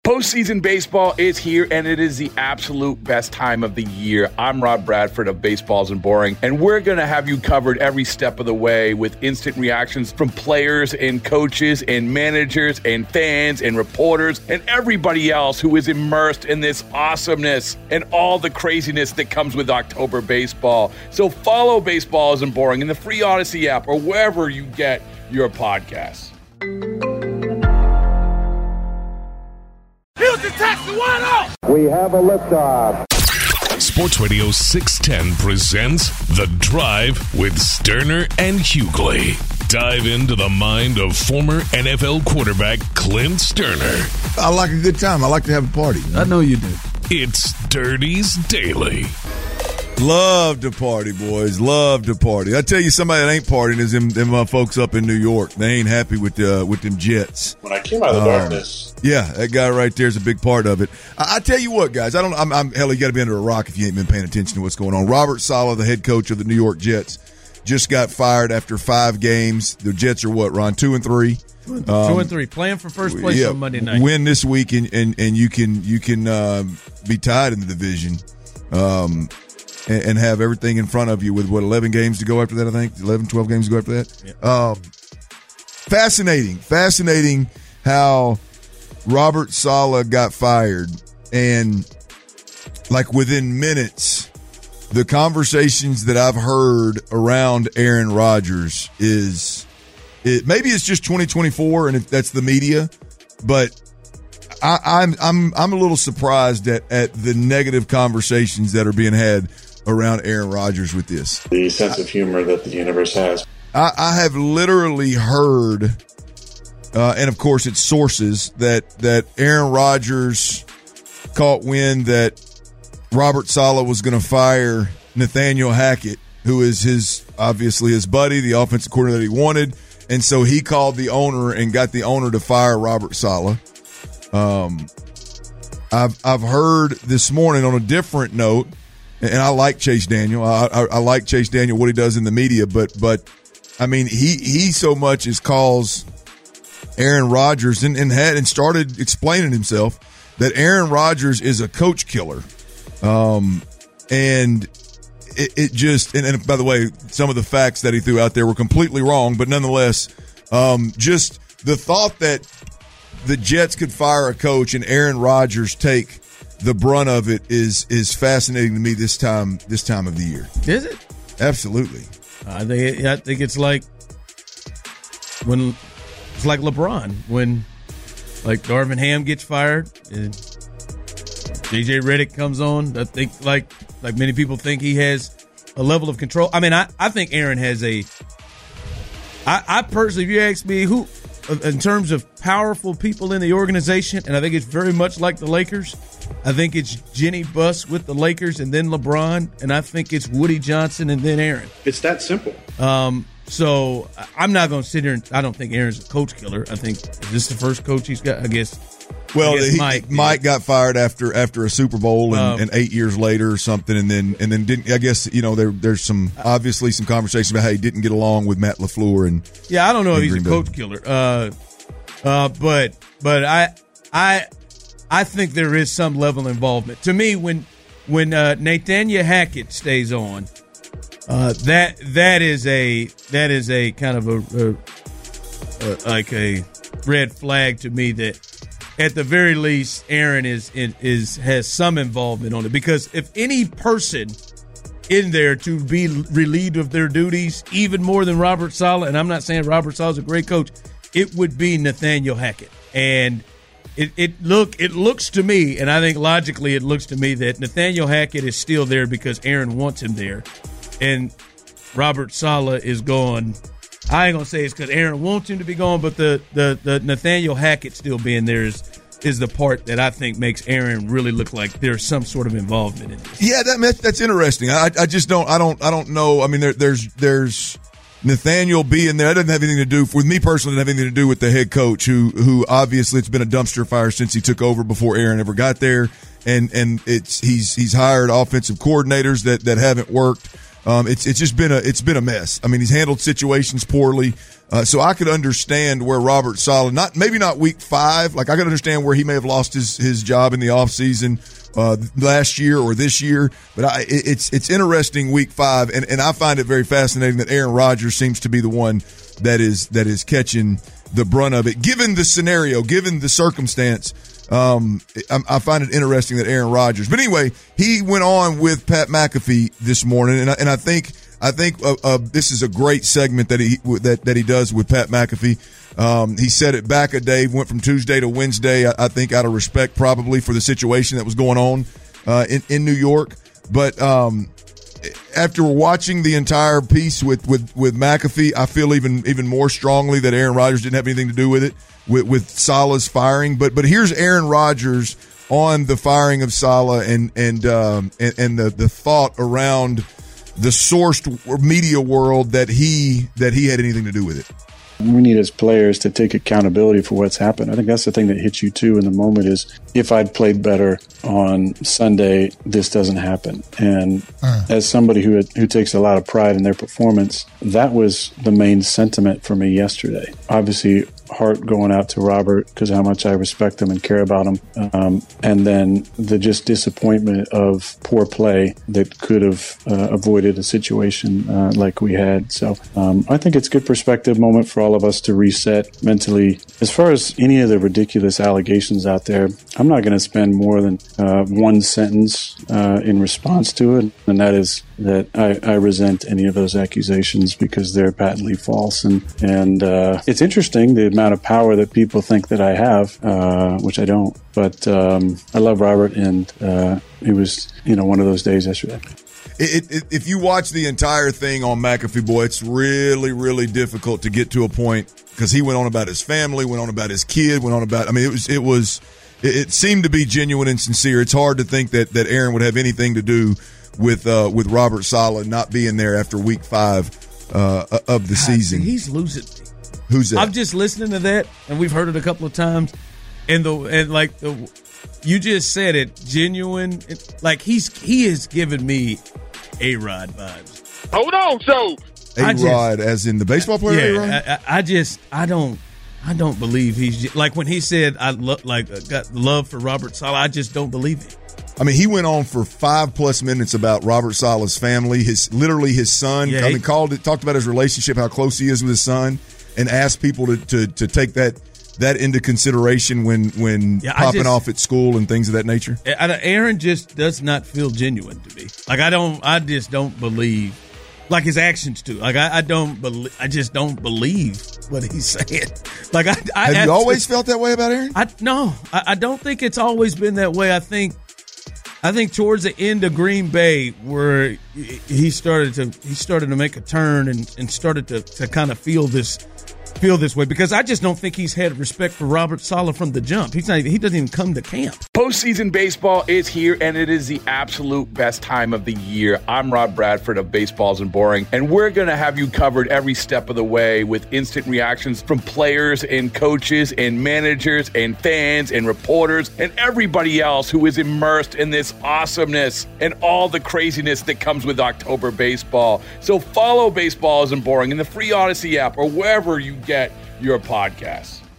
Postseason baseball is here, and it is the absolute best time of the year. I'm Rob Bradford of Baseball Isn't Boring, and we're going to have you covered every step of the way with instant reactions from players and coaches and managers and fans and reporters and everybody else who is immersed in this awesomeness and all the craziness that comes with October baseball. So follow Baseball Isn't Boring in the free Odyssey app or wherever you get your podcasts. Houston, Texas, 1-0. We have a liftoff. Sports Radio 610 presents The Drive with Sterner and Hughley. Dive into the mind of former NFL quarterback Clint Sterner. I like a good time. I like to have a party. I know you do. It's Dirty's Daily. Love to party, boys. Love to party. I tell you, somebody that ain't partying is them folks up in New York. They ain't happy with them Jets. When I came out of the darkness. Yeah, that guy right there is a big part of it. I tell you what, guys. Hell, you got to be under a rock if you ain't been paying attention to what's going on. Robert Saleh, the head coach of the New York Jets, just got fired after 5 games. The Jets are what, Ron? 2-3. 2-3, playing for first place on Monday night. Win this week, and you can be tied in the division. And have everything in front of you with, 11 games to go after that, I think? 11, 12 games to go after that? Yeah. Fascinating how Robert Saleh got fired. And, like, within minutes, the conversations that I've heard around Aaron Rodgers maybe it's just 2024 and that's the media, but I'm a little surprised at the negative conversations that are being had around Aaron Rodgers with this. The sense of humor that the universe has. I have literally heard, and of course it's sources, that Aaron Rodgers caught wind that Robert Saleh was going to fire Nathaniel Hackett, who is obviously his buddy, the offensive coordinator that he wanted, and so he called the owner and got the owner to fire Robert Saleh. I've heard this morning on a different note, and I like Chase Daniel. I like Chase Daniel, what he does in the media, but I mean, he so much as calls Aaron Rodgers and started explaining himself that Aaron Rodgers is a coach killer. And it just, and by the way, some of the facts that he threw out there were completely wrong, but nonetheless, just the thought that the Jets could fire a coach and Aaron Rodgers take the brunt of it is fascinating to me this time of the year. Is it? Absolutely. I think it's like LeBron when like Darvin Ham gets fired and DJ Redick comes on. I think like many people think he has a level of control. I mean, I think Aaron has I personally, if you ask me who, in terms of powerful people in the organization, and I think it's very much like the Lakers. I think it's Jenny Buss with the Lakers and then LeBron, and I think it's Woody Johnson and then Aaron. It's that simple. So I'm not going to sit here and I don't think Aaron's a coach killer. I think this is the first coach he's got, I guess. Well, Mike got fired after a Super Bowl and 8 years later or something, and then didn't. I guess there's some obviously some conversation about how he didn't get along with Matt LaFleur and I don't know if he's a coach killer. But I think there is some level of involvement. To me, when Nathaniel Hackett stays on, that is a kind of a red flag to me that at the very least Aaron has some involvement on it, because if any person in there to be relieved of their duties even more than Robert Saleh, and I'm not saying Robert Saleh is a great coach, it would be Nathaniel Hackett. And it looks to me, and I think logically it looks to me that Nathaniel Hackett is still there because Aaron wants him there, and Robert Saleh is gone. I ain't gonna say it's because Aaron wants him to be gone, but the Nathaniel Hackett still being there is the part that I think makes Aaron really look like there's some sort of involvement in this. Yeah, that's interesting. I just don't know. I mean, there's Nathaniel being there. That doesn't have anything to do with me personally. Doesn't have anything to do with the head coach, who obviously it's been a dumpster fire since he took over before Aaron ever got there, and he's hired offensive coordinators that haven't worked. It's just been a mess. I mean, he's handled situations poorly. So I could understand where Robert Saleh, maybe not week 5, like I could understand where he may have lost his job in the offseason last year or this year, but it's interesting week 5, and I find it very fascinating that Aaron Rodgers seems to be the one that is catching the brunt of it, given the scenario, given the circumstance. I find it interesting that Aaron Rodgers, but anyway, he went on with Pat McAfee this morning, and I think this is a great segment that he does with Pat McAfee. He set it back a day, went from Tuesday to Wednesday. I think out of respect probably for the situation that was going on in New York. But after watching the entire piece with McAfee, I feel even more strongly that Aaron Rodgers didn't have anything to do with it with Saleh's firing. But here's Aaron Rodgers on the firing of Saleh and the thought around the sourced media world that he had anything to do with it. We need as players to take accountability for what's happened. I think that's the thing that hits you too in the moment is if I'd played better on Sunday, this doesn't happen. And as somebody who takes a lot of pride in their performance, that was the main sentiment for me yesterday. Obviously, heart going out to Robert because of how much I respect him and care about him. And then the just disappointment of poor play that could have avoided a situation like we had. So I think it's a good perspective moment for all of us to reset mentally. As far as any of the ridiculous allegations out there, I'm not going to spend more than one sentence in response to it, and that is that I resent any of those accusations because they're patently false. And it's interesting the amount of power that people think that I have, which I don't. But I love Robert, and it was one of those days yesterday. If you watch the entire thing on McAfee, boy, it's really, really difficult to get to a point because he went on about his family, went on about his kid, went on about. I mean, it seemed to be genuine and sincere. It's hard to think that Aaron would have anything to do with Robert Saleh not being there after week 5 of the season. He's losing. Who's that? I'm just listening to that, and we've heard it a couple of times, you just said it, genuine. Like he is giving me A-Rod vibes. Hold on, so A-Rod, as in the baseball player. Yeah, I don't believe he's like when he said got love for Robert Saleh. I just don't believe it. I mean, he went on for 5+ minutes about Robert Saleh's family, his son. Yeah, talked about his relationship, how close he is with his son, and asked people to take that into consideration when popping off at school and things of that nature. Aaron just does not feel genuine to me. Like I just don't believe. Like his actions do. Like I just don't believe what he's saying. Like have you always felt that way about Aaron? No, I don't think it's always been that way. I think towards the end of Green Bay, where he started to make a turn and started to kind of feel this way, because I just don't think he's had respect for Robert Saleh from the jump. He doesn't even come to camp. Postseason baseball is here, and it is the absolute best time of the year. I'm Rob Bradford of Baseballs and Boring, and we're going to have you covered every step of the way with instant reactions from players and coaches and managers and fans and reporters and everybody else who is immersed in this awesomeness and all the craziness that comes with October baseball. So follow Baseballs and Boring in the free Odyssey app or wherever you get your podcasts.